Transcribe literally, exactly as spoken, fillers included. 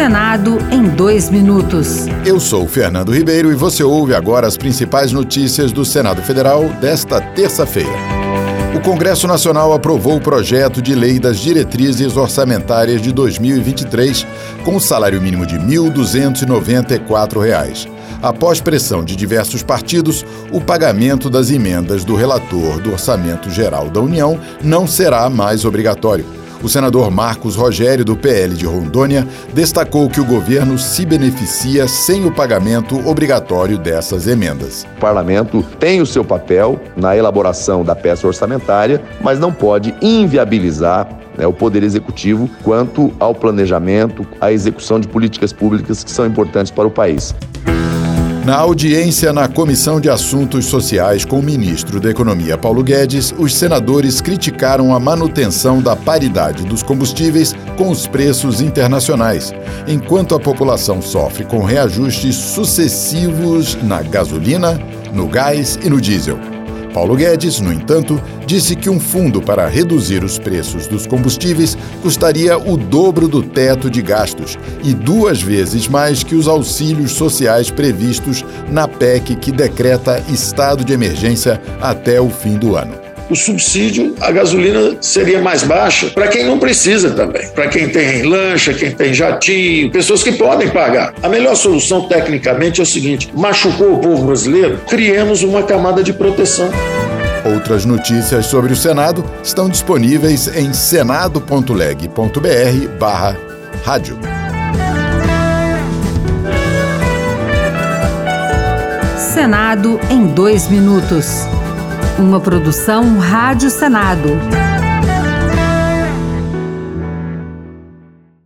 Senado em dois minutos. Eu sou Fernando Ribeiro e você ouve agora as principais notícias do Senado Federal desta terça-feira. O Congresso Nacional aprovou o projeto de lei das diretrizes orçamentárias de dois mil e vinte e três, com o salário mínimo de mil duzentos e noventa e quatro reais. Após pressão de diversos partidos, o pagamento das emendas do relator do Orçamento Geral da União não será mais obrigatório. O senador Marcos Rogério, do P L de Rondônia, destacou que o governo se beneficia sem o pagamento obrigatório dessas emendas. O parlamento tem o seu papel na elaboração da peça orçamentária, mas não pode inviabilizar, né, o Poder Executivo quanto ao planejamento, à execução de políticas públicas que são importantes para o país. Na audiência na Comissão de Assuntos Sociais com o ministro da Economia, Paulo Guedes, os senadores criticaram a manutenção da paridade dos combustíveis com os preços internacionais, enquanto a população sofre com reajustes sucessivos na gasolina, no gás e no diesel. Paulo Guedes, no entanto, disse que um fundo para reduzir os preços dos combustíveis custaria o dobro do teto de gastos e duas vezes mais que os auxílios sociais previstos na P E C que decreta estado de emergência até o fim do ano. O subsídio, a gasolina seria mais baixa para quem não precisa também. Para quem tem lancha, quem tem jatinho, pessoas que podem pagar. A melhor solução, tecnicamente, é o seguinte: machucou o povo brasileiro? Criemos uma camada de proteção. Outras notícias sobre o Senado estão disponíveis em senado ponto leg ponto br barra rádio. Senado em dois minutos. Uma produção Rádio Senado.